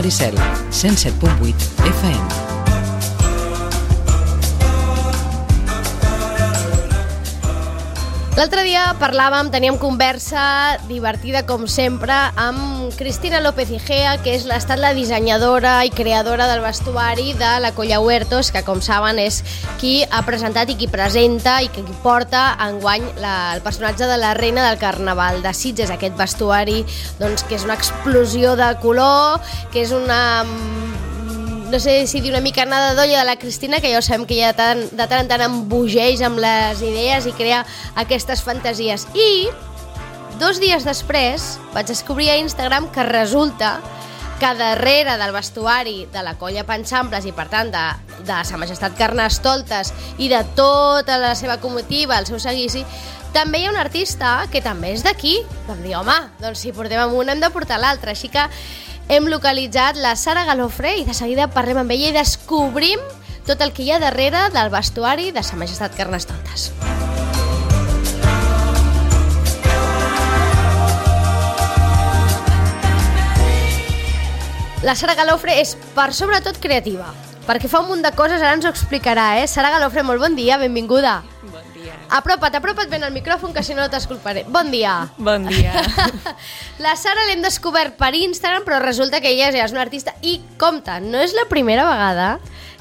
Maricel, 107.8 FM. L'altre dia teníem conversa divertida com sempre amb Cristina López Igea, que ha estat la dissenyadora i creadora del vestuari de la Colla Huertos, que com saben és qui ha presentat i qui presenta i qui porta enguany el personatge de la reina del Carnaval de Sitges, aquest vestuari doncs, que és una explosió de color, que és una... no sé si dir una mica nada d'olla de la Cristina, que ja ho sabem que ja de tant en tant embogeix amb les idees i crea aquestes fantasies. I 2 dies després vaig descobrir a Instagram que resulta que darrere del vestuari de la Colla Panxamples i per tant de Sa Majestat Carnestoltes i de tota la seva comitiva, el seu seguici, també hi ha un artista que també és d'aquí. Vam dir, home, doncs si portem amb un hem de portar l'altre, així que hem localitzat la Sara Galofre i de seguida parlem amb ella i descobrim tot el que hi ha darrere del vestuari de Sa Majestat Carnestoltes. La Sara Galofre és per sobretot creativa, perquè fa un munt de coses, ara ens ho explicarà, Sara Galofre, molt bon dia, benvinguda. Bon dia. Apropa't ben al micròfon, que si no t'escoltaré. Bon dia. Bon dia. La Sara l'hem descobert per Instagram, però resulta que ella ja és una artista i, compte, no és la primera vegada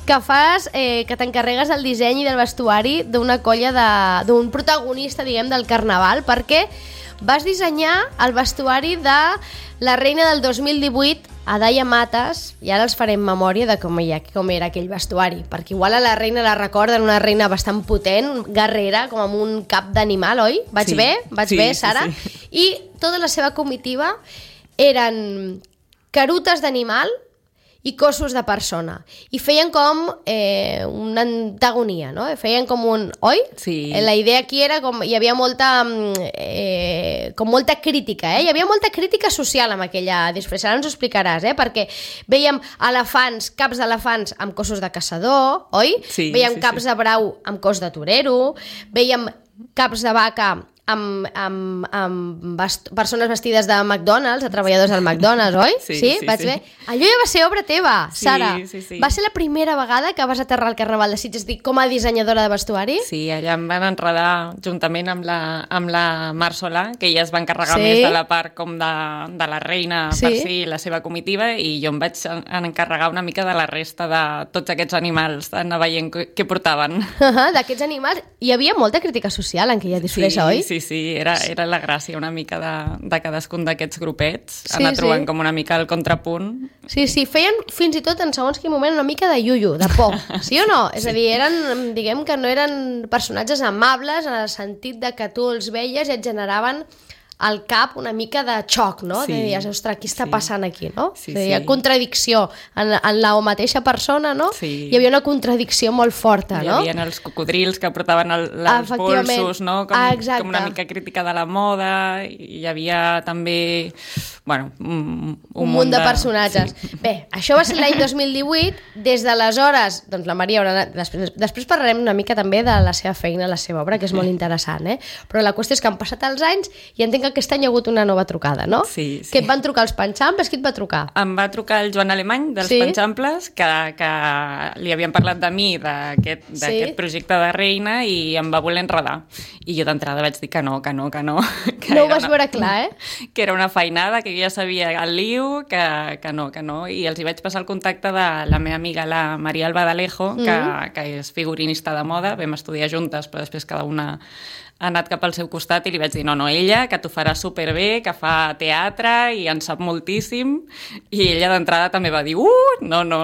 que t'encarregues del disseny i del vestuari d'una colla, d'un protagonista, diguem, del Carnaval, perquè vas dissenyar el vestuari de la reina del 2018, Adaia Matas, i ara els farem memòria de com era aquell vestuari, perquè igual a la reina la recorden una reina bastant potent, guerrera, com amb un cap d'animal, oi? Vaig bé? Vaig bé, Sara? Sí. I tota la seva comitiva eren carutes d'animal i cossos de persona. I feien com una antagonia, no? Feien com un... Oi? Sí. La idea aquí era com... Hi havia molta... com molta crítica, Hi havia molta crítica social amb aquella disfressa. Ara ens ho explicaràs, Perquè vèiem elefants, caps d'elefants amb cossos de caçador, oi? Sí, vèiem caps de brau amb cos de torero, vèiem caps de vaca amb persones vestides de McDonald's, de treballadors del McDonald's, oi? Sí. Vaig bé? Allò ja va ser obra teva, Sara. Sí. Va ser la primera vegada que vas aterrar al Carnaval de Sitges com a dissenyadora de vestuari? Sí, allà em van enredar juntament amb la Mar Solà, que ella es va encarregar més de la part com de la reina per si la seva comitiva, i jo em vaig encarregar una mica de la resta de tots aquests animals, anar veient què portaven. D'aquests animals hi havia molta crítica social en aquella disfressa, oi? Sí, era la gràcia una mica de cadascun d'aquests grupets, anar trobant com una mica el contrapunt. Sí, feien fins i tot en segons quin moment una mica de iuiu, de por, sí o no? És a dir, diguem que no eren personatges amables en el sentit de que tu els veies i et generaven al cap una mica de xoc, no? Sí. De dir, ostres, què està passant aquí, no? Sí. Hi ha contradicció en la mateixa persona, no? Sí. Hi havia una contradicció molt forta, no? Hi havia els cocodrils que portaven els bolsos, no? Com una mica crítica de la moda, i hi havia també, bueno, un munt de personatges. Sí. Bé, això va ser l'any 2018, des d'aleshores, doncs la Maria haurà... Després parlarem una mica també de la seva feina, la seva obra, que és molt interessant, Però la qüestió és que han passat els anys i entenc que aquest any hi ha hagut una nova trucada, no? Sí. Que et van trucar els Panxamples? Qui et va trucar? Em va trucar el Joan Alemany dels Panxamples, que li havien parlat de mi, d'aquest projecte de reina, i em va voler enredar. I jo d'entrada vaig dir que no. Que no ho vas veure clar, Que era una feinada, que jo ja sabia el liu, que no. I els hi vaig passar el contacte de la meva amiga, la Maria Alba d'Alejo, que és figurinista de moda. Vam estudiar juntes, però després cada una ha anat cap al seu costat, i li vaig dir, no, ella, que t'ho farà superbé, que fa teatre i en sap moltíssim, i ella d'entrada també va dir, no.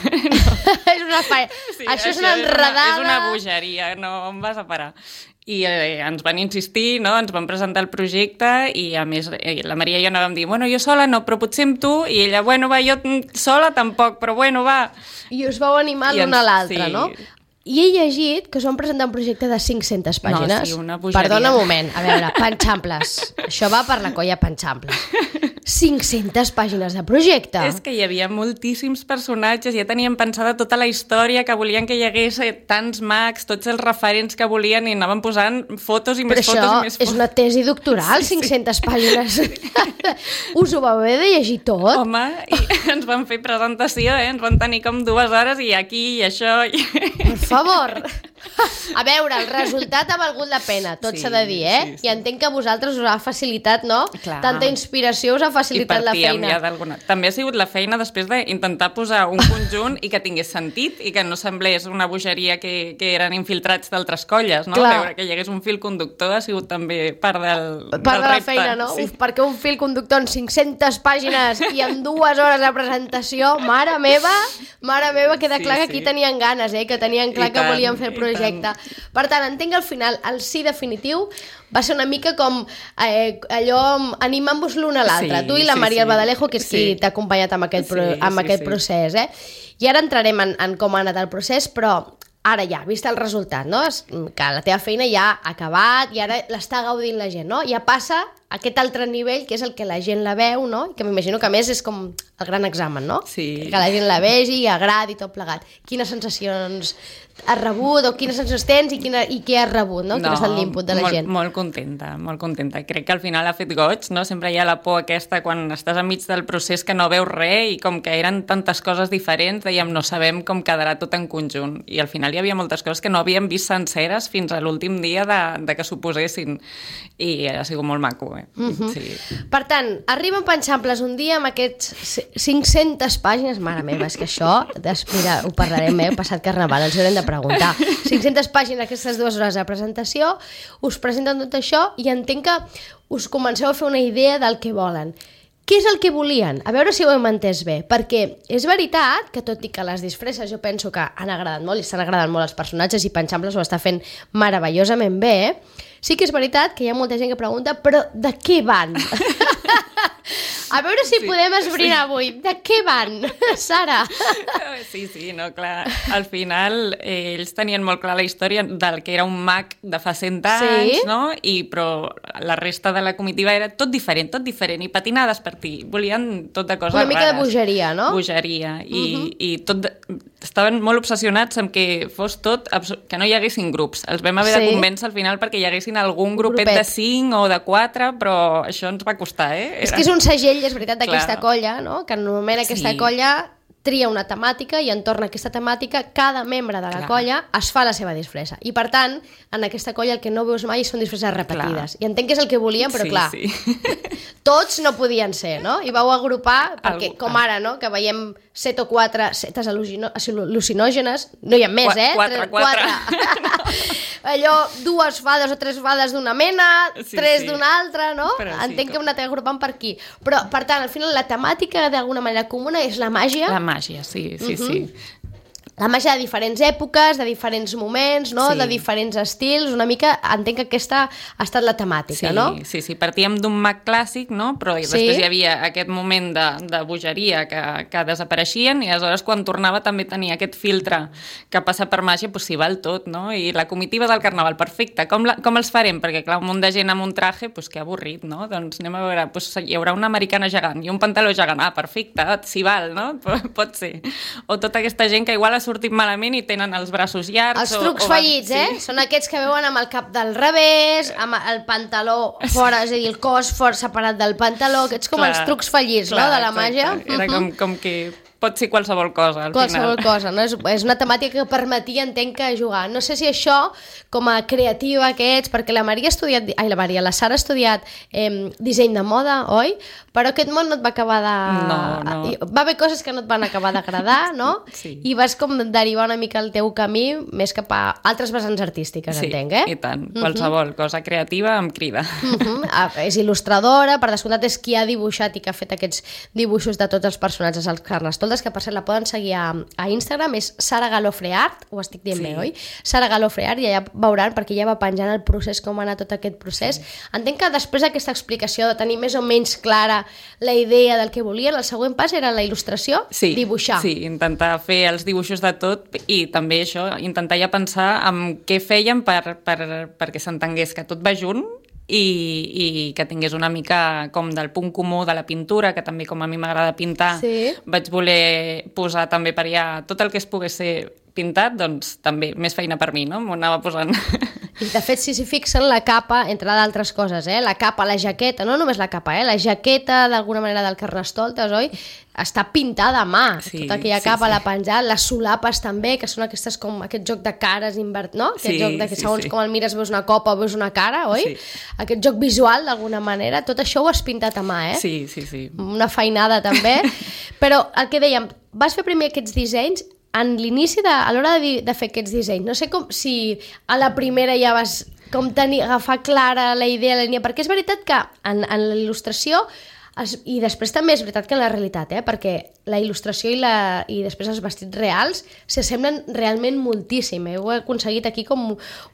És una això és una enredada. És una bogeria, no em vas a parar. I ens van insistir, no? Ens van presentar el projecte, i a més la Maria i jo anàvem dir, jo sola no, però potser amb tu, i ella, jo sola tampoc, però va. I us vau animar l'una a l'altra, no? I he llegit que us van presentar un projecte de 500 pàgines. No, sí, una bogeria. Perdona un moment, a veure, Panxamples. Això va per la Colla Panxamples. 500 pàgines de projecte. És que hi havia moltíssims personatges, ja teníem pensada tota la història, que volien que hi hagués tants mags, tots els referents que volien, i anaven posant fotos i més fotos i més fotos. Però això és una tesi doctoral, 500 pàgines. Us ho vau haver de llegir tot? Home, i ens van fer presentació, ens van tenir com 2 hores i aquí i això... Per favor! A veure, el resultat ha valgut la pena, tot s'ha de dir, eh? I entenc que a vosaltres us ha facilitat, no? Clar. Tanta inspiració us ha facilitat la feina. Ja d'alguna... També ha sigut la feina després d'intentar posar un conjunt i que tingués sentit i que no semblés una bogeria que eren infiltrats d'altres colles, no? Clar. Veure que hi hagués un fil conductor ha sigut també part del de la repte. Feina, no? Sí. Uf, perquè un fil conductor en 500 pàgines i en 2 hores de presentació, mare meva, queda clar que aquí tenien ganes, que tenien clar que volien fer el projecte. Per tant, entenc que al final el sí definitiu va ser una mica com allò animant-vos l'un a l'altre, tu i la Maria Albadalejo, que és qui t'ha acompanyat amb aquest procés. I ara entrarem en com ha anat el procés, però ara ja, vist el resultat, no? Que la teva feina ja ha acabat i ara l'està gaudint la gent, no? Ja passa a aquest altre nivell, que és el que la gent la veu, no? I que m'imagino que a més és com el gran examen, no? Sí. Que la gent la vegi, agradi, tot plegat. Quines sensacions has rebut o quines sensacions tens i què has rebut, no? Quin ha estat l'input de la gent? Molt contenta, molt contenta. Crec que al final ha fet goig, no? Sempre hi ha la por aquesta quan estàs enmig del procés que no veus res i com que eren tantes coses diferents, dèiem, no sabem com quedarà tot en conjunt. I al final hi havia moltes coses que no havíem vist senceres fins a l'últim dia de que s'ho posessin. I ha sigut molt maco, Sí. Per tant, arriben penxamples un dia amb aquests 500 pàgines, mare meva, és que això, mira, ho parlarem, passat carnaval, ens haurem de preguntar. 500 pàgines, aquestes 2 hores de presentació, us presenten tot això i entenc que us comenceu a fer una idea del que volen. Què és el que volien? A veure si ho hem entès bé, perquè és veritat que tot i que les disfresses jo penso que han agradat molt i s'han agradat molt els personatges i Penxamples ho està fent meravellosament bé, sí que és veritat que hi ha molta gent que pregunta però de què van? A veure si podem esbrinar avui. De què van, Sara? Sí, no, clar. Al final ells tenien molt clar la història del que era un mag de fa 100 anys, no? Però la resta de la comitiva era tot diferent, i patinades per ti. Volien tot de coses rares. Una mica de bogeria, no? Bogeria. I tot... Estaven molt obsessionats amb que fos tot... que no hi haguessin grups. Els vam haver de convèncer al final perquè hi haguessin algun grupet de 5 o de 4, però això ens va costar, És que és un segell, és veritat, d'aquesta colla, no? Que normalment aquesta colla tria una temàtica i entorn a aquesta temàtica cada membre de la colla es fa la seva disfressa. I per tant, en aquesta colla el que no veus mai són disfresses repetides. I entenc que és el que volien, però clar, tots no podien ser, no? I vau agrupar, perquè com ara, no? Que veiem 7 o 4 setes al·lucinògenes, no hi ha més, 4. Allò, 2 fades o 3 fades d'una mena, 3 d'una altra, no? Entenc que hem anat agrupant per aquí. Però, per tant, al final la temàtica d'alguna manera comuna és la màgia. La màgia, sí. La màgia de diferents èpoques, de diferents moments, no? De diferents estils, una mica entenc que aquesta ha estat la temàtica, no? Sí, partíem d'un mag clàssic, no? Però després hi havia aquest moment de bogeria que desapareixien i aleshores quan tornava també tenia aquest filtre que passa per màgia, s'hi val tot, no? I la comitiva del carnaval, perfecte, com els farem? Perquè clar, un munt de gent amb un traje, que avorrit, no? Doncs anem a veure, hi haurà una americana gegant i un pantaló gegant, perfecte, s'hi val, no? Pot ser. O tota aquesta gent que igual ha sortit malament i tenen els braços llargs. Els trucs fallits, Són aquests que veuen amb el cap del revés, amb el pantaló fora, és a dir, el cos fort separat del pantaló, aquests com els trucs fallits, no?, de la màgia. Era com que pot ser qualsevol cosa, al final. Qualsevol cosa, no? És una temàtica que permetia, entenc, que jugar. No sé si això, com a creativa que ets, perquè la Sara ha estudiat disseny de moda, oi? Però aquest món no et va acabar de... No. Va haver coses que no et van acabar d'agradar, no? Sí. I vas com derivar una mica el teu camí més cap a altres vessants artístiques, entenc, Sí, i tant. Qualsevol cosa creativa em crida. És il·lustradora, per descomptat és qui ha dibuixat i que ha fet aquests dibuixos de tots els personatges als Carnestoltes, que per cert la poden seguir a Instagram, és Sara Galofreart, ho estic dient bé, oi? Sara Galofreart, i allà veuran, perquè ja va penjant el procés, com ha anat tot aquest procés. Entenc que després d'aquesta explicació, de tenir més o menys clara la idea del que volien, el següent pas era la il·lustració, dibuixar. Sí, intentar fer els dibuixos de tot i també això, intentar ja pensar en què fèiem perquè s'entengués que tot va junt i que tingués una mica com del punt comú de la pintura, que també com a mi m'agrada pintar, vaig voler posar també per allà tot el que es pogués ser pintat, doncs també més feina per mi, no? M'ho anava posant. I de fet, si s'hi fixen, la capa, entre d'altres coses, la capa, la jaqueta, no només la capa, la jaqueta d'alguna manera del Carnestoltes, oi? Està pintada a mà, tota aquella capa l'ha penjat, les solapes també, que són aquestes com aquest joc de cares no? Aquest joc de que segons com el mires veus una copa o veus una cara, oi? Aquest joc visual d'alguna manera, tot això ho has pintat a mà, Sí. Una feinada també, però el que dèiem, vas fer primer aquests dissenys en l'inici, a l'hora de fer aquests dissenys, no sé com si a la primera ja vas com agafar clara la idea, la línia, perquè és veritat que en la il·lustració, i després també és veritat que en la realitat, perquè la il·lustració i després els vestits reals s'assemblen realment moltíssim. Heu aconseguit aquí com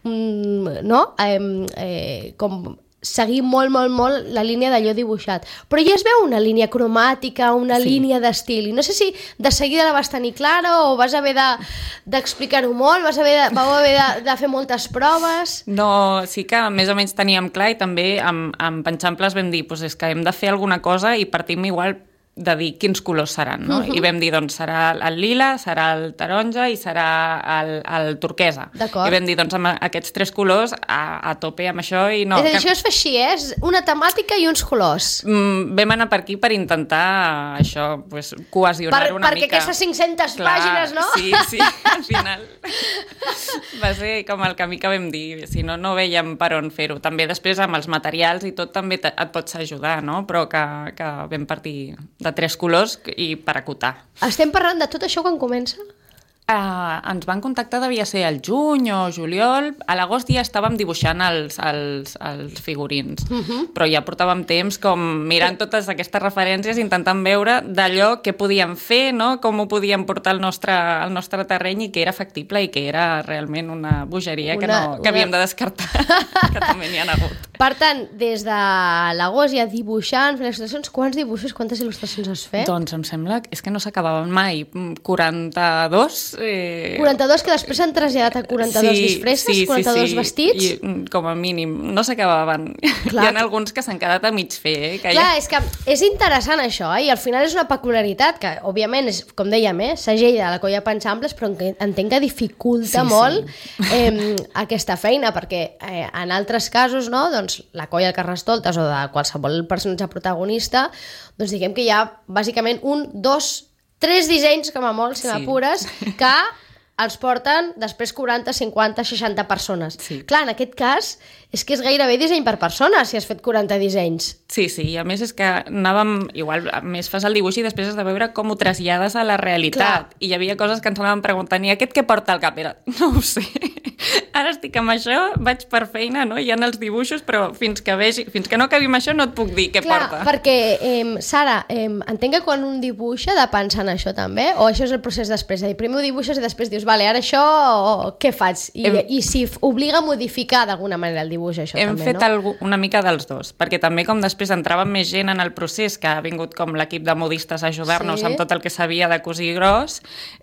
com seguir molt la línia d'allò dibuixat. Però ja es veu una línia cromàtica, una línia d'estil, i no sé si de seguida la vas tenir clara o vas haver d'explicar-ho molt, vau haver de fer moltes proves... No, sí que més o menys teníem clar, i també amb Penxamples vam dir, és que hem de fer alguna cosa i partim igual de dir quins colors seran, no? I vam dir, doncs, serà el lila, serà el taronja i serà el turquesa. I vam dir, doncs, amb aquests 3 colors a tope amb això i no... És a dir, això es fa així, és una temàtica i uns colors. Vam anar per aquí per intentar això, cohesionar una mica. Perquè aquestes 500 pàgines, no? Sí, al final va ser com el camí que vam dir, si no veiem per on fer-ho. També després amb els materials i tot també et pots ajudar, no? Però que vam partir de 3 colors i per acotar. Estem parlant de tot això quan comença? Ens van contactar, devia ser el juny o juliol. A l'agost ja estàvem dibuixant els figurins, però ja portàvem temps com mirant totes aquestes referències, intentant veure d'allò que podíem fer, no? Com ho podíem portar al nostre terreny i que era factible i que era realment una bogeria que havíem de descartar, que també n'hi ha hagut. Per tant, des de l'agost ja dibuixant, fent les il·lustracions, quants dibuixos, quantes il·lustracions has fet? Doncs em sembla que és que no s'acabaven mai. 42... 42 que després s'han traslladat a 42 disfresses, 42 vestits? Com a mínim, no s'acabaven. Hi ha alguns que s'han quedat a mig fer. Clar, és que és interessant això, i al final és una peculiaritat que, òbviament, és, com dèiem, segell de la Colla Penxamples, però entenc que dificulta molt aquesta feina, perquè en altres casos, no, doncs, la Colla del Carnestoltes o de qualsevol personatge protagonista, doncs diguem que hi ha bàsicament 1, 2, 3 dissenys, com a molt, si m'apures, que els porten després 40, 50, 60 persones. Clar, en aquest cas, és que és gairebé disseny per persona, si has fet 40 dissenys. Sí, i a més és que anàvem, igual, a més fas el dibuix i després has de veure com ho trasllades a la realitat. I hi havia coses que ens anàvem preguntant, i aquest què porta al cap? Era, no ho sé. Ara estic amb això, vaig per feina, no? Hi ha els dibuixos, però fins que no acabi amb això no et puc dir què porta. Clar, perquè, Sara, entenc que quan un dibuixa ha de pensar en això també, o això és el procés després? És a dir, primer ho dibuixes i després dius, vale, ara això, què faig? I si obliga a modificar d'alguna manera el dibuix, això també, no? Hem fet una mica dels dos, perquè també com després entrava més gent en el procés, que ha vingut com l'equip de modistes a ajudar-nos amb tot el que sabia de cosir gros,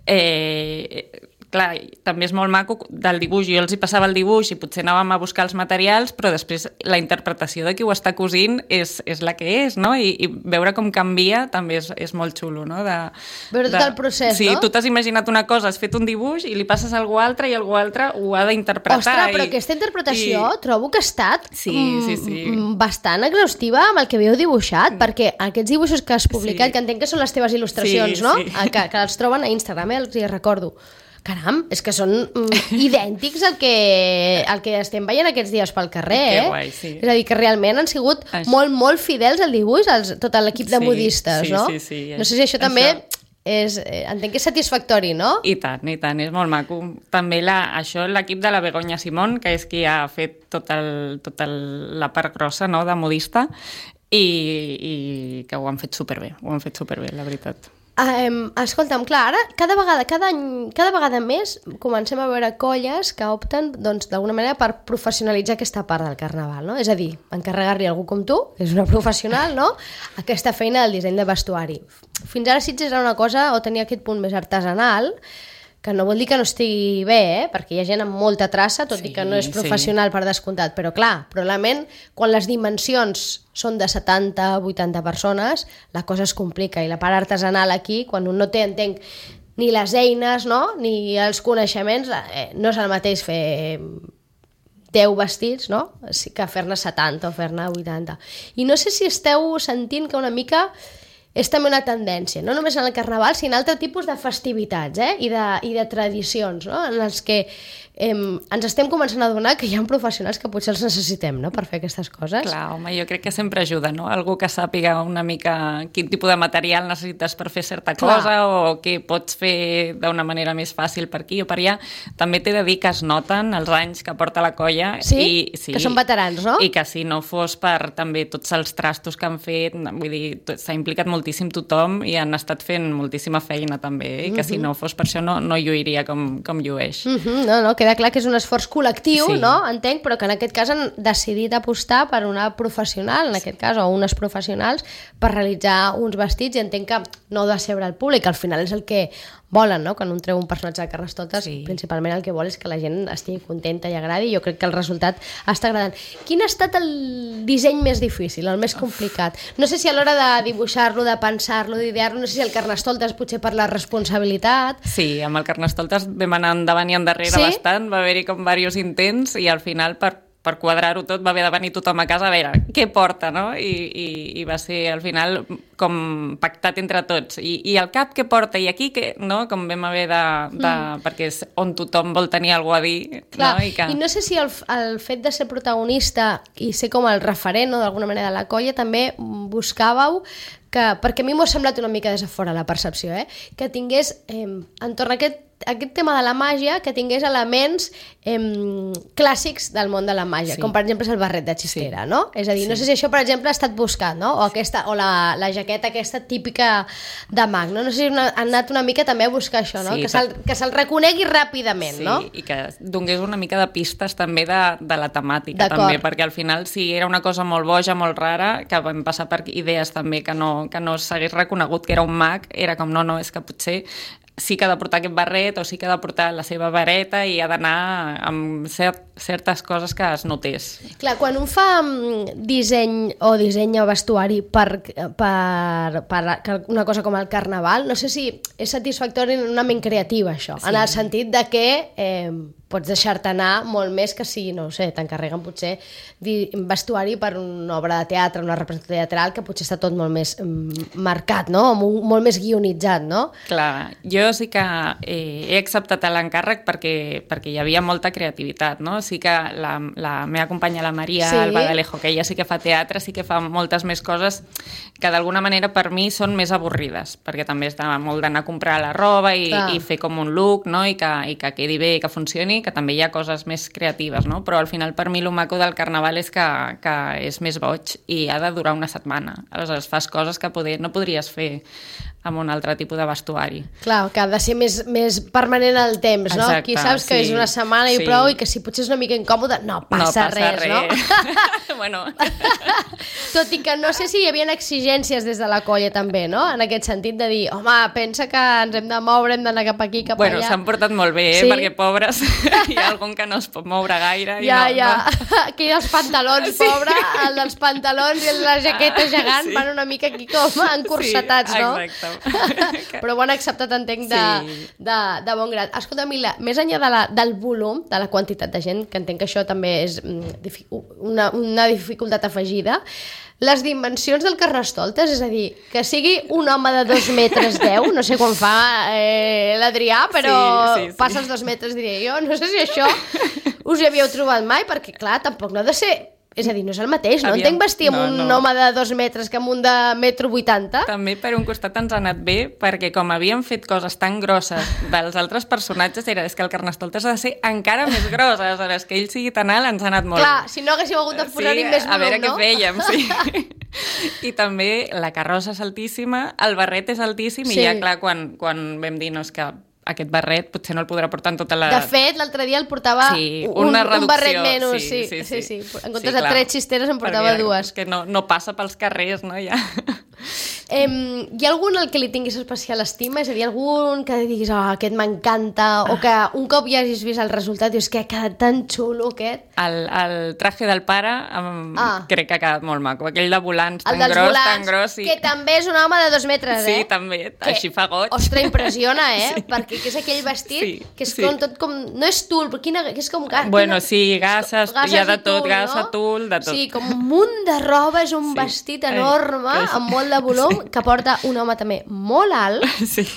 clar, també és molt maco del dibuix, jo els hi passava el dibuix i potser anàvem a buscar els materials, però després la interpretació de qui ho està cosint és la que és, no? I veure com canvia també és molt xulo, no? Veure tot el procés, no? Sí, tu t'has imaginat una cosa, has fet un dibuix i li passes a algú altre i algú altre ho ha d'interpretar. Ostres, però aquesta interpretació trobo que ha estat bastant exhaustiva amb el que havíeu dibuixat, perquè aquests dibuixos que has publicat, que entenc que són les teves il·lustracions, no? Que els troben a Instagram, els hi recordo. Caram, és que són idèntics al que estem veient aquests dies pel carrer, Que guai, sí. És a dir, que realment han sigut molt fidels al dibuix, tot l'equip de modistes, no? Sí. No sé si això també entenc que és satisfactori, no? I tant, és molt maco. També això l'equip de la Begoña Simón, que és qui ha fet tota la part grossa, no?, de modista, i que ho han fet superbé, la veritat. Escolta'm, clar, ara cada vegada més comencem a veure colles que opten, doncs, d'alguna manera per professionalitzar aquesta part del carnaval, no? És a dir, encarregar-li a algú com tu, que és una professional, no?, aquesta feina del disseny de vestuari. Fins ara Sitges era una cosa, o tenia aquest punt més artesanal, que no vol dir que no estigui bé, perquè hi ha gent amb molta traça, tot i que no és professional per descomptat, però clar, probablement quan les dimensions són de 70-80 persones, la cosa es complica, i la part artesanal aquí, quan un no té, entenc, ni les eines, no? Ni els coneixements, no és el mateix fer 10 vestits, no? Que fer-ne 70 o fer-ne 80. I no sé si esteu sentint que una mica és també una tendència, no només en el carnaval, sinó en altre tipus de festivitats i de tradicions, no? En les que ens estem començant a adonar que hi ha professionals que potser els necessitem, no?, per fer aquestes coses. Clar, home, jo crec que sempre ajuda, no? Algú que sàpiga una mica quin tipus de material necessites per fer certa cosa o què pots fer d'una manera més fàcil per aquí o per allà. També t'he de dir que es noten els anys que porta la colla. Sí? Que són veterans, no? I que si no fos per també tots els trastos que han fet, vull dir, s'ha implicat moltíssim tothom i han estat fent moltíssima feina també, i que si no fos per això no lluiria com llueix. No, queda clar que és un esforç col·lectiu, no? Entenc, però que en aquest cas han decidit apostar per una professional, en aquest cas, o unes professionals, per realitzar uns vestits, i entenc que no decebre el públic, al final és el que volen, no? Quan un treu un personatge de Carnestoltes, principalment el que vol és que la gent estigui contenta i agradi, i jo crec que el resultat està agradant. Quin ha estat el disseny més difícil, el més complicat? No sé si a l'hora de dibuixar-lo, de pensar-lo, d'idear-lo, no sé si el Carnestoltes potser per la responsabilitat... Sí, amb el Carnestoltes vam anar endavant i endarrere bastant, va haver-hi com diversos intents, i al final per quadrar-ho tot va haver de venir tothom a casa a veure què porta, no? I va ser al final com pactat entre tots. I el cap què porta i aquí, no? Com vam haver perquè és on tothom vol tenir alguna a dir. Clar, no? I no sé si el fet de ser protagonista i ser com el referent, no, d'alguna manera de la colla, també buscàveu perquè a mi m'ho ha semblat una mica des de fora la percepció, que tingués entorn a aquest tema de la màgia, que tingués elements clàssics del món de la màgia, com per exemple és el barret de xistera, no? És a dir, no sé si això per exemple ha estat buscat, no? O la jaqueta aquesta típica de mag, no? No sé si han anat una mica també a buscar això, no? Que se'l reconegui ràpidament, no? Sí, i que donés una mica de pistes també de la temàtica, també, perquè al final si era una cosa molt boja, molt rara, que vam passar per idees també que no s'hagués reconegut que era un mag, era com no, és que potser sí que ha de portar aquest barret o sí que ha de portar la seva vareta i ha d'anar amb certes coses que es notés. Clar, quan un fa disseny o dissenya vestuari per una cosa com el carnaval, no sé si és satisfactori en una ment creativa, això, en el sentit de que pots deixar-te anar molt més que si, no sé, t'encarreguen potser vestuari per una obra de teatre, una representació teatral, que potser està tot molt més marcat, no? Molt més guionitzat, no? Clar, jo sí que he acceptat l'encàrrec perquè hi havia molta creativitat, no? Sí que la meva companya, la Maria Albadalejo, que ella sí que fa teatre, sí que fa moltes més coses que d'alguna manera per mi són més avorrides, perquè també està molt d'anar a comprar la roba i fer com un look, no? I que quedi bé, que funcioni, que també hi ha coses més creatives, no? Però al final per mi el maco del carnaval és que és més boig i ha de durar una setmana. Aleshores fas coses que no podries fer amb un altre tipus de vestuari. Clar, que ha de ser més permanent al temps, no? Exacte, aquí saps que és una setmana i prou, i que si potser és una mica incòmode, no passa res, no? Bueno. Tot i que no sé si hi havia exigències des de la colla també, no? En aquest sentit de dir, home, pensa que ens hem de moure, hem d'anar cap aquí, cap allà. Bueno, s'han portat molt bé, perquè pobres, hi ha algun que no es pot moure gaire. Aquí els pantalons, pobre, el dels pantalons i la jaqueta gegant van una mica aquí com encursetats, no? Exacte. Però ho han acceptat, entenc, de bon grat. Escolta, Mila, més enllà del volum, de la quantitat de gent, que entenc que això també és una dificultat afegida, les dimensions del Carnestoltes, és a dir, que sigui un home de 2 metres 10, no sé quan fa l'Adrià, però passa els 2 metres, diria jo, no sé si això us hi havíeu trobat mai, perquè clar, tampoc no ha de ser... És a dir, no és el mateix, no? Entenc vestir amb un home de 2 metres que amb un de 1,80 m. També per un costat ens ha anat bé, perquè com havíem fet coses tan grosses dels altres personatges, és que el Carnestoltes ha de ser encara més gros, aleshores que ell sigui tan alt ens ha anat molt bé. Clar, si no haguéssim hagut de posar-hi més volum, no? A veure què fèiem, sí. I també la carrossa és altíssima, el barret és altíssim, i ja clar, quan vam dir, no, és que aquest barret potser no el podrà portar en tota la... De fet, l'altre dia el portava un barret menys, sí. En comptes de 3 xisteres en portava 2. És que no passa pels carrers, no? Ja. Hi ha algun al que li tinguis especial estima? És a dir, algun que diguis, aquest m'encanta, o que un cop ja hagis vist el resultat dius que ha quedat tan xulo aquest? El traje del pare crec que ha quedat molt maco. Aquell de volants tan gros. Que també és un home de 2 metres, Sí, també, així fa goig. Ostres, impressiona, Perquè és aquell vestit que és com tot com... No és tul, però que és com... Bueno, sí, gasses, hi ha de tot, gassa, tul, de tot. Sí, com un munt de roba, és un vestit enorme, amb molt de volum, que porta un home també molt alt,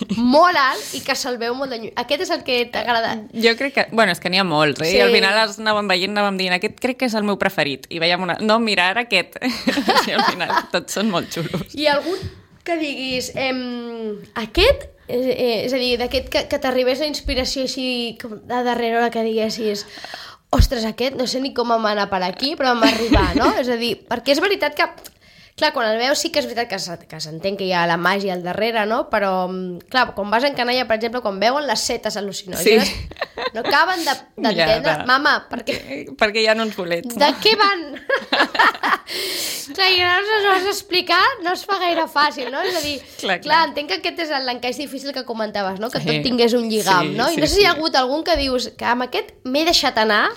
i que se'l veu molt de lluny. Aquest és el que t'ha agradat? Jo crec que... Bueno, és que n'hi ha molts, i al final els anàvem veient, anàvem dient, aquest crec que és el meu preferit. I veiem no, mira, ara aquest. I al final tots són molt xulos. I algun que diguis, aquest... És a dir, d'aquest que t'arribés la inspiració així de darrere hora que diguessis... Ostres, aquest, no sé ni com m'anar per aquí, però m'arribar, no? És a dir, perquè és veritat que, clar, quan el veus sí que és veritat que s'entén que hi ha la màgia al darrere, no? Però, clar, quan vas en canalla, per exemple, quan veuen les setes al·lucinògenes, no acaben d'entendre. Mama, perquè hi ha uns bolets. De què van? Clar, i llavors ho has d'explicar, no es fa gaire fàcil, no? És a dir, clar, entenc que aquest és l'encaix difícil que comentaves, no? Que tot tingués un lligam, no? I no sé si hi ha hagut algun que dius que amb aquest m'he deixat anar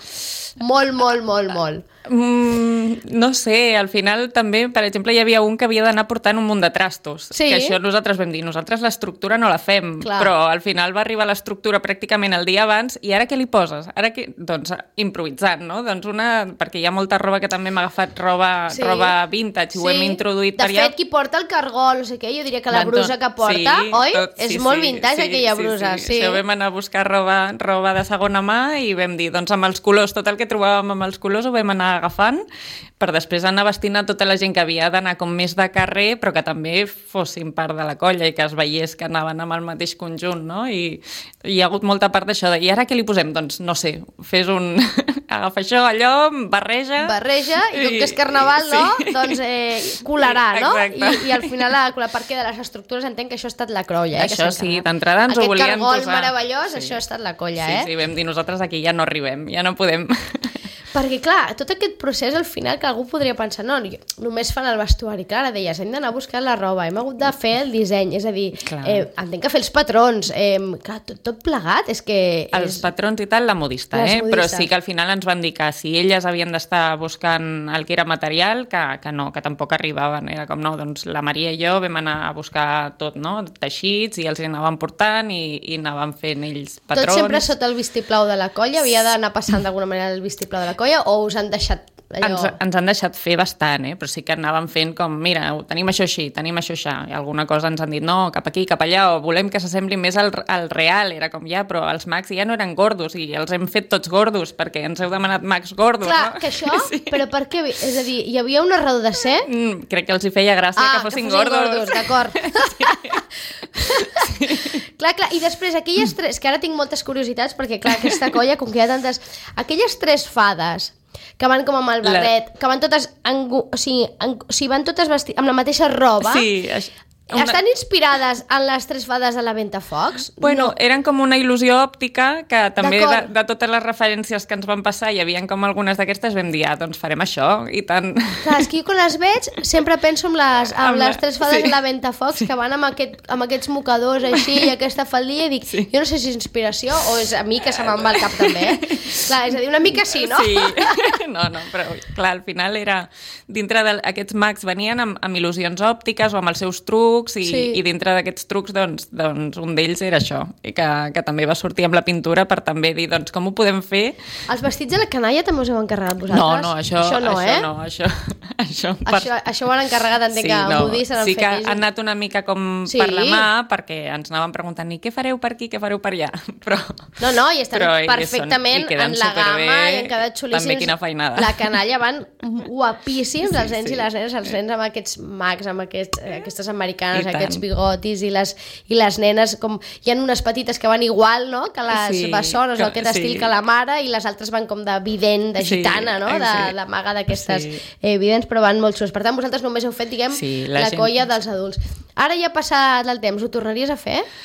molt. No sé, al final també, per exemple, hi havia un que havia d'anar portant un munt de trastos, que això nosaltres vam dir, nosaltres l'estructura no la fem, però al final va arribar l'estructura pràcticament el dia abans, i ara què li poses? Doncs improvisant, no? Doncs perquè hi ha molta roba que també m'ha agafat roba vintage, ho hem introduït per allà. De fet, qui porta el cargol, no sé què, jo diria que la brusa que porta, oi? És molt vintage aquella brusa, sí. Això vam anar a buscar roba de segona mà i vam dir, doncs amb els colors, tot el que trobàvem amb els colors ho vam anar agafant per després anar vestint a tota la gent que havia d'anar com més de carrer, però que també fossin part de la colla i que es veiés que anaven amb el mateix conjunt, no? I hi ha hagut molta part d'això. I ara què li posem? Doncs no sé, fes un... Agafa això, allò, barreja, i com que és carnaval, no? Doncs colarà, no? I al final, perquè de les estructures entenc que això ha estat la colla. Això sí, d'entrada ens ho volien posar. Aquest cargol meravellós, això ha estat la colla, Sí, vam dir nosaltres aquí ja no arribem, ja no podem... Perquè, clar, tot aquest procés, al final, que algú podria pensar, no, només fan el vestuari. Clar, ara deies, hem d'anar a buscar la roba, hem hagut de fer el disseny, és a dir, entenc que fer els patrons, clar, tot plegat, és que... Els patrons i tal, la modista, però sí que al final ens van dir que si elles havien d'estar buscant el que era material, que no, que tampoc arribaven, era com, no, doncs la Maria i jo vam anar a buscar tot, no?, teixits, i els hi anàvem portant i anàvem fent ells patrons. Tot sempre sota el vistiplau de la colla? Havia d'anar passant d'alguna manera el vistiplau de la colla, o us han deixat allò... Ens han deixat fer bastant, però sí que anàvem fent com, mira, tenim això així, tenim això així, i alguna cosa ens han dit, no, cap aquí, cap allà, o volem que s'assembli més al real, era com ja, però els mags ja no eren gordos, i els hem fet tots gordos, perquè ens heu demanat mags gordos, clar, no? Que això, però per què? És a dir, hi havia una raó de ser? Crec que els hi feia gràcia que fossin gordos. D'acord. Clar, i després aquelles tres, que ara tinc moltes curiositats, perquè clar, aquesta colla, com que hi ha tantes... Aquelles tres fades que van com amb el barret, que van totes van totes amb la mateixa roba. Sí, estan inspirades en les tres fades de la Ventafocs? Bueno, eren com una il·lusió òptica que també de totes les referències que ens van passar hi havia com algunes d'aquestes, vam dir, doncs farem això, i tant. Clar, és que jo quan les veig sempre penso en les tres fades de la Ventafocs que van amb aquests mocadors així i aquesta faldilla i dic, jo no sé si és inspiració o és a mi que se me'n va el cap també. Clar, és a dir, una mica sí, no? Sí, no, però clar, al final era dintre d'aquests mags venien amb il·lusions òptiques o amb els seus trucs i dintre d'aquests trucs doncs un d'ells era això, i que també va sortir amb la pintura per també dir, doncs com ho podem fer? Els vestits de la canalla també us heu encarregat vosaltres? No, això ho han encarregat, entenc que modista en el sí que han anat una mica com per la mà, perquè ens anaven preguntant, i què fareu per aquí, què fareu per allà? No, i estan perfectament en la gamma i han quedat xulíssims. També quina feinada. La canalla van guapíssims, els nens i les nenes, els nens amb aquests mags, amb aquestes americanes, aquests bigotis, i les nenes, com hi ha unes petites que van igual, no?, que les bessones, o aquest estil que la mare, i les altres van com de vident, de gitana, no?, de maga d'aquestes vidents, però van molt xules. Per tant, vosaltres només heu fet, diguem, la colla dels adults. Ara ja ha passat el temps, ho tornaries a fer?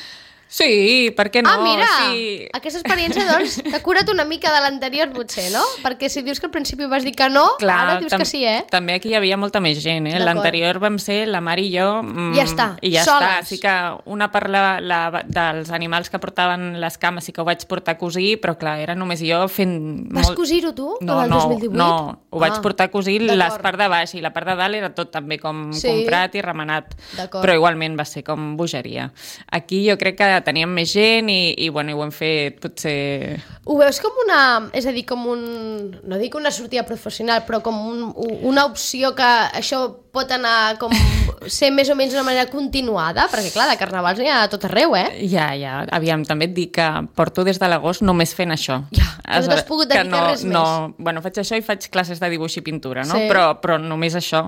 Sí, per què no? Mira, sí. Aquesta experiència, doncs, t'ha curat una mica de l'anterior, potser, no? Perquè si dius que al principi vas dir que no, clar, ara dius que sí, També aquí hi havia molta més gent, L'anterior vam ser la Mar i jo... Ja està, i ja soles. Està. Sí que una part dels animals que portaven les cames sí que ho vaig portar a cosir, però clar, era només jo fent... Vas cosir-ho tu, del 2018? No, ho vaig portar a cosir les parts de baix i la part de dalt era tot també com comprat i remenat. Però igualment va ser com bogeria. Aquí jo crec que teníem més gent i bueno, ho hem fet potser... Ho veus com una... És a dir, com un... No dic una sortida professional, però com una opció que això pot anar com... ser més o menys d'una manera continuada? Perquè, clar, de carnavals n'hi ha a tot arreu, Ja. Aviam, també et dic que porto des de l'agost només fent això. Ja, no t'has pogut dedicar res més. No, bueno, faig això i faig classes de dibuix i pintura, no? Sí. Però només això.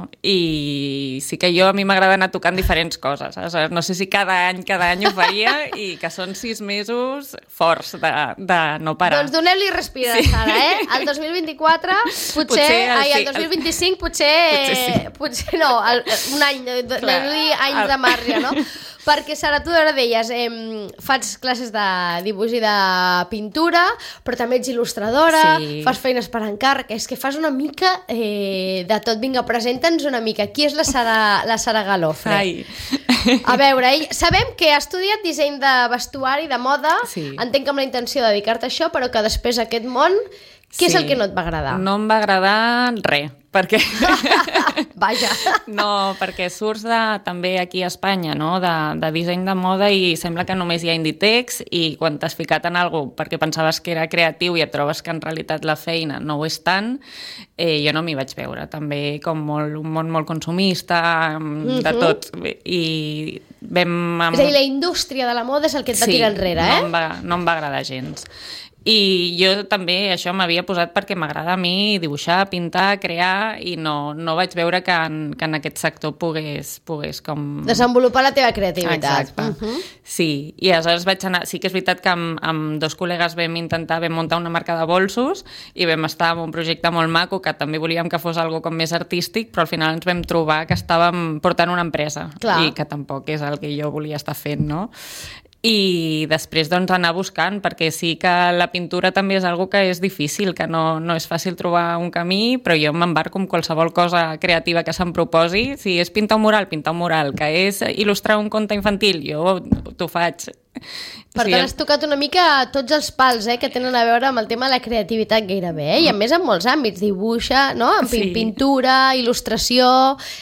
I sí que a mi m'agrada anar tocant diferents coses. No sé si cada any ho faria i que són 6 mesos forts de no parar. Doncs doneu-li respirar, Sara, El 2024, el 2025 potser no, un any, doneu-li anys de marge, no? Perquè, Sara, tu ara deies, faig classes de dibuix i de pintura, però també ets il·lustradora, fas feines per encàrrec, és que fas una mica de tot. Vinga, presenta'ns una mica. Qui és la Sara Galofre? Ai. A veure, sabem que has estudiat disseny de vestuari, de moda, entenc que amb la intenció de dedicar-te a això, però que després aquest món, què és el que no et va agradar? No em va agradar res, perquè... Vaja. No, perquè surts també aquí a Espanya, no? de disseny de moda i sembla que només hi ha Inditex i quan t'has ficat en alguna cosa perquè pensaves que era creatiu i et trobes que en realitat la feina no ho és tant, jo no m'hi vaig veure. També com un món molt consumista, de tot. I vam... És a dir, la indústria de la moda és el que et va tirar enrere, no em va agradar gens. I jo també això m'havia posat perquè m'agrada a mi dibuixar, pintar, crear i no vaig veure que en aquest sector pogués com... desenvolupar la teva creativitat. Exacte. Sí, i aleshores vaig anar... Sí que és veritat que amb 2 col·legues vam muntar una marca de bolsos i vam estar en un projecte molt maco que també volíem que fos algo com més artístic, però al final ens vam trobar que estàvem portant una empresa. Clar. I que tampoc és el que jo volia estar fent, no? I després doncs anar buscant, perquè sí que la pintura també és algo que és difícil, que no és fàcil trobar un camí, però jo m'embarco amb qualsevol cosa creativa que se'm proposi. Si és pintar un mural, que és il·lustrar un conte infantil, jo t'ho faig. Per tant, has tocat una mica tots els pals que tenen a veure amb el tema de la creativitat gairebé, i a més en molts àmbits, dibuixa, no? Pintura, il·lustració,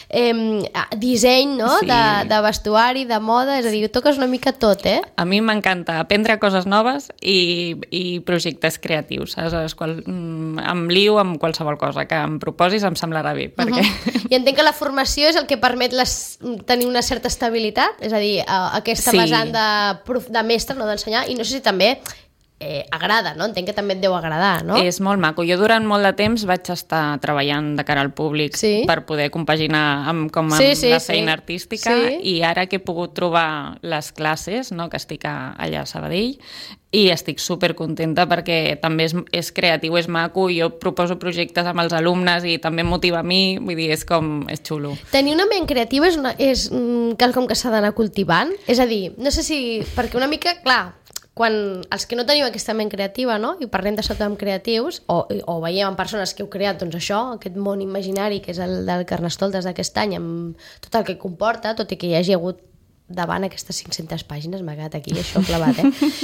disseny, no? De vestuari, de moda, és a dir, toques una mica tot, A mi m'encanta aprendre coses noves i projectes creatius, saps? Em lio amb qualsevol cosa que em proposis em semblarà bé, perquè... I entenc que la formació és el que permet tenir una certa estabilitat, és a dir, aquesta vessant de mestre, no, d'ensenyar, i no sé si també agrada, no? Entenc que també et deu agradar, no? És molt maco. Jo durant molt de temps vaig estar treballant de cara al públic per poder compaginar amb la feina artística i ara que he pogut trobar les classes, no? Que estic allà a Sabadell, i estic supercontenta perquè també és creatiu, és maco, jo proposo projectes amb els alumnes i també em motiva a mi, vull dir, és xulo. Tenir una ment creativa és quelcom que s'ha d'anar cultivant? És a dir, no sé si... Perquè una mica, clar, quan els que no tenim aquesta ment creativa, no? I parlem de sota amb creatius, o veiem en persones que heu creat doncs això, aquest món imaginari que és el del Carnestoltes d'aquest any, amb tot el que comporta, tot i que hi hagi hagut davant aquestes 500 pàgines, m'ha quedat aquí això clavat,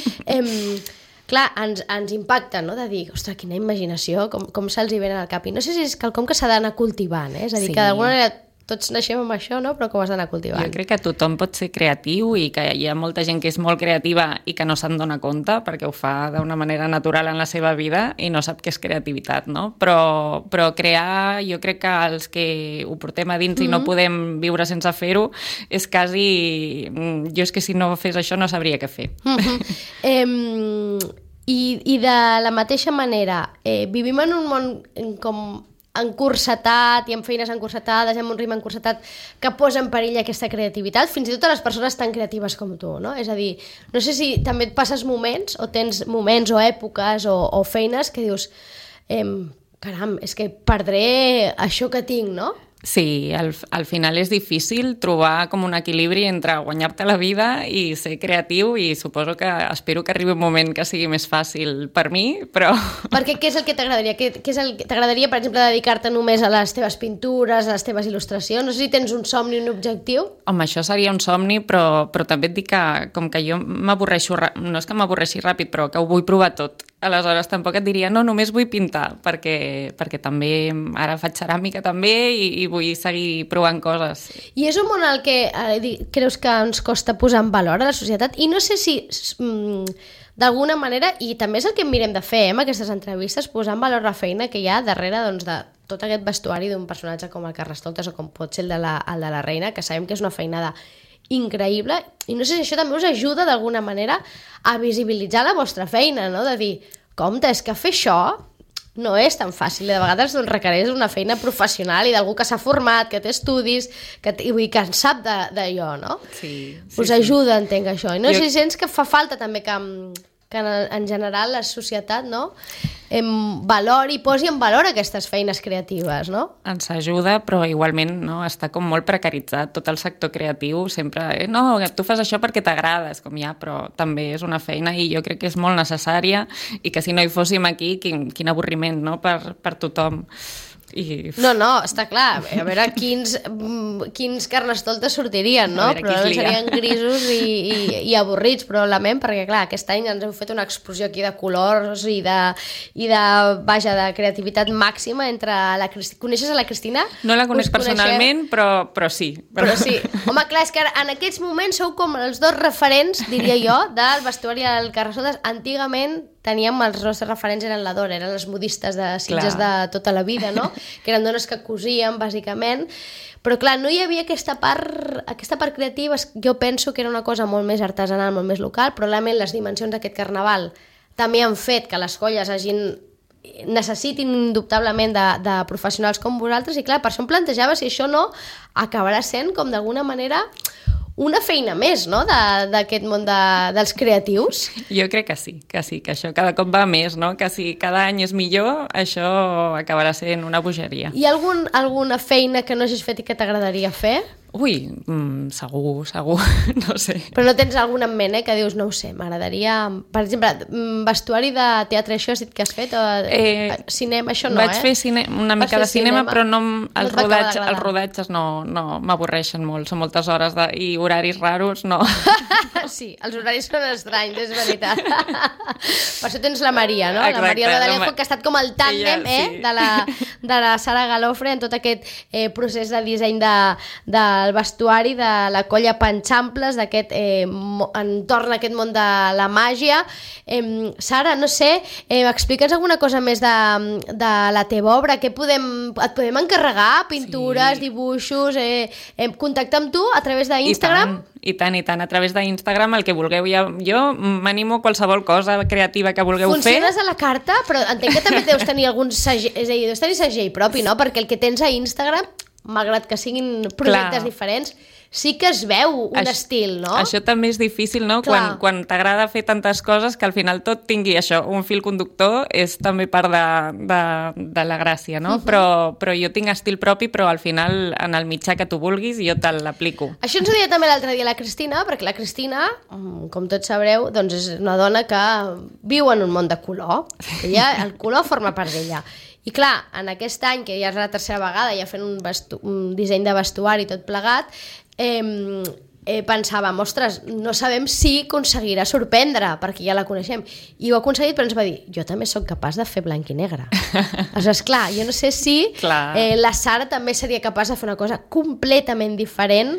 clar, ens impacta, no? De dir, ostres, quina imaginació, com se'ls hi venen al cap. I no sé si és quelcom que s'ha d'anar cultivant, és a dir, que d'alguna manera tots naixem amb això, no? Però com has d'anar cultivant? Jo crec que tothom pot ser creatiu i que hi ha molta gent que és molt creativa i que no se'n dona compte perquè ho fa d'una manera natural en la seva vida i no sap què és creativitat, no? Però crear, jo crec que els que ho portem a dins i no podem viure sense fer-ho, és quasi... Jo és que si no fes això no sabria què fer. I de la mateixa manera, vivim en un món com encursetat i amb feines encursetades i amb un ritme encursetat que posa en perill aquesta creativitat, fins i tot a les persones tan creatives com tu, no? És a dir, no sé si també et passes moments o tens moments o èpoques o feines que dius caram, és que perdré això que tinc, no? Sí, al final és difícil trobar com un equilibri entre guanyar-te la vida i ser creatiu, i suposo que espero que arribi un moment que sigui més fàcil per mi, però... Perquè què és el que t'agradaria? Què és el que t'agradaria, per exemple, dedicar-te només a les teves pintures, a les teves il·lustracions? No sé si tens un somni, un objectiu? Home, això seria un somni, però també et dic que com que jo m'avorreixo, no és que m'avorreixi ràpid, però que ho vull provar tot. Aleshores tampoc et diria, no, només vull pintar, perquè també ara faig ceràmica també i vull seguir provant coses. I és un món al que creus que ens costa posar en valor a la societat? I no sé si d'alguna manera, i també és el que mirem de fer amb aquestes entrevistes, posar en valor la feina que hi ha darrere doncs, de tot aquest vestuari d'un personatge com el Carnestoltes o com pot ser el de la Reina, que sabem que és una feinada increïble, i no sé si això també us ajuda d'alguna manera a visibilitzar la vostra feina, no? De dir, compte, és que fer això no és tan fàcil, de vegades doncs, requereix una feina professional i d'algú que s'ha format, que té estudis, que en sap d'allò, no? Sí, us ajuda, entenc, això. I no sé si sents que fa falta també que en general la societat, no, valori i posi en valor aquestes feines creatives, no? Ens ajuda, però igualment no, està com molt precaritzat tot el sector creatiu, sempre, no, tu fas això perquè t'agrada, és com ja, però també és una feina i jo crec que és molt necessària i que si no hi fóssim aquí, quin avorriment, no?, per tothom. No, està clar, a veure quins Carnestoltes sortirien, no? Però serien grisos i avorrits probablement, perquè clar, aquest any ens heu fet una explosió aquí de colors i de creativitat màxima entre la Cristina. Coneixes a la Cristina? No la conec personalment, però sí. Però sí. Home, clar, és que en aquests moments sou com els dos referents, diria jo, del vestuari del Carnestoltes. Antigament teníem els nostres referents, eren la Dora, eren les modistes de Sitges de tota la vida, no? Que eren dones que cosien, bàsicament, però clar, no hi havia aquesta part creativa. Jo penso que era una cosa molt més artesanal, molt més local, però realment les dimensions d'aquest carnaval també han fet que les colles necessitin indubtablement de professionals com vosaltres, i clar, per això em plantejava si això no acabarà sent com d'alguna manera una feina més, no?, d'aquest món dels creatius. Jo crec que sí, que això cada cop va més, no?, que si cada any és millor, això acabarà sent una bogeria. Hi ha alguna feina que no hagis fet i que t'agradaria fer? Ui, segur, no sé. Però no tens alguna en ment, que dius, no ho sé, m'agradaria... Per exemple, vestuari de teatre, això has dit que has fet? O cinema, això no, Vaig fer una mica de cinema, però els rodatges no m'avorreixen molt. Són moltes hores i horaris raros, no. Sí, els horaris són estranys, és veritat. Per això tens la Maria, no? Exacte, la Maria Badalejo, que ha estat com el tàndem de la Sara Galofre en tot aquest procés de disseny del vestuari de la colla Panxamples, d'aquest entorn a aquest món de la màgia. Sara, no sé, explica'ns alguna cosa més de la teva obra. Et podem encarregar? Pintures, dibuixos? Contactar amb tu a través d'Instagram? I tant, a través d'Instagram, el que vulgueu. Jo m'animo a qualsevol cosa creativa que vulgueu fer. Funciones a la carta, però entenc que també deus tenir algun segell, és a dir, deus tenir segell propi, no? Perquè el que tens a Instagram, malgrat que siguin projectes diferents, sí que es veu un estil, no? Això també és difícil, no? Quan t'agrada fer tantes coses, que al final tot tingui això, un fil conductor, és també part de la gràcia, no? Però jo tinc estil propi, però al final, en el mitjà que tu vulguis, jo te l'aplico. Això ens ho deia també l'altre dia la Cristina, perquè la Cristina, com tots sabreu, doncs és una dona que viu en un món de color. El color forma part d'ella. I clar, en aquest any, que ja és la tercera vegada, ja fent un disseny de vestuari tot plegat, pensàvem, ostres, no sabem si aconseguirà sorprendre, perquè ja la coneixem. I ho ha aconseguit, però ens va dir, jo també sóc capaç de fer blanc i negre. Aleshores, clar, jo no sé si la Sara també seria capaç de fer una cosa completament diferent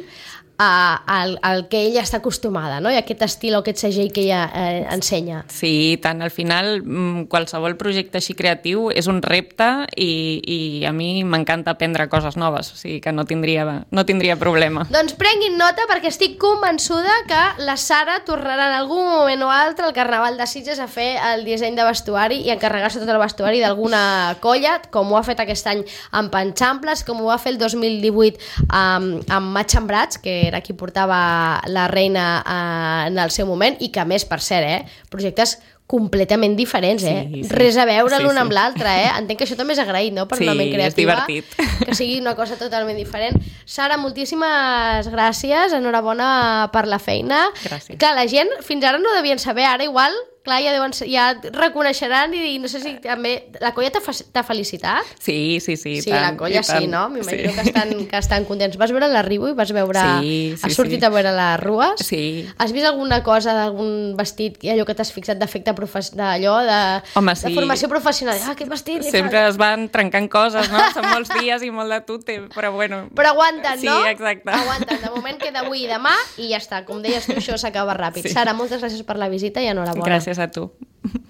al que ella està acostumada, no? I aquest estil o aquest segell que ella ensenya. Sí, tant. Al final, qualsevol projecte així creatiu és un repte i a mi m'encanta aprendre coses noves, o sigui que no tindria problema. Doncs prenguin nota, perquè estic convençuda que la Sara tornarà en algun moment o altre al Carnaval de Sitges a fer el disseny de vestuari i encarregar-se tot el vestuari d'alguna colla, com ho ha fet aquest any amb Panxamples, com ho va fer el 2018 amb Matxambrats, que era qui portava la reina en el seu moment, i que a més, per cert, projectes completament diferents, Sí. Res a veure l'un amb l'altre, Entenc que això també és agraït, no?, per una ment creativa. és divertit. Que sigui una cosa totalment diferent. Sara, moltíssimes gràcies, enhorabona per la feina. Gràcies. Clar, la gent fins ara no devien saber, ara igual, clar, ja et reconeixeran i no sé si també... La colla t'ha felicitat? Sí, Sí, tant, la colla sí, no? M'imagino que estan contents. Vas veure l'arribo i vas veure... Sí. Has sortit a veure les rues? Sí. Has vist alguna cosa d'algun vestit, allò que t'has fixat d'efecte d'allò, Home, de formació professional? Aquest vestit... Sempre es van trencant coses, no? Són molts dies i molt de tute, però bueno... Però aguanten, no? Sí, exacte. Aguanten. De moment queda avui i demà i ja està. Com deies tu, això s'acaba ràpid. Sí. Sara, moltes gràcies per la visita i enhorabona. Gràcies a tu.